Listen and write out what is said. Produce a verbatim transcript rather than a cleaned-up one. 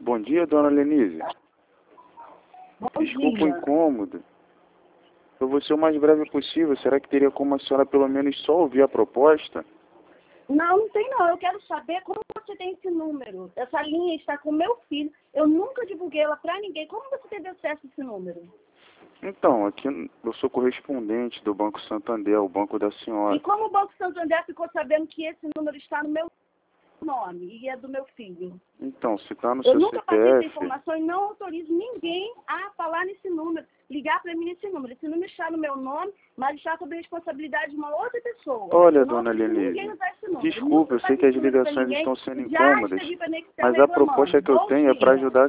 Bom dia, dona Lenise. Bom Desculpa dia. o incômodo. Eu vou ser o mais breve possível. Será que teria como a senhora pelo menos só ouvir a proposta? Não, não tem não. Eu quero saber como você tem esse número. Essa linha está com meu filho. Eu nunca divulguei ela para ninguém. Como você teve acesso a esse número? Então, aqui eu sou correspondente do Banco Santander, o banco da senhora. E como o Banco Santander ficou sabendo que esse número está no meu nome e é do meu filho? Então, se está no Eu seu nunca passei essa C P F... informação e não autorizo ninguém a falar nesse número, ligar para mim nesse número. Esse número está no meu nome, mas está sob a responsabilidade de uma outra pessoa. Olha, Eu não dona autorizo ninguém Lenise, a usar esse número. desculpa, eu Nunca sei passei que as esse número pra ligações ninguém. estão sendo Já incômodas, escrevi para Nextel mas a proposta reclamando. que eu Bom tenho é para dia. ajudar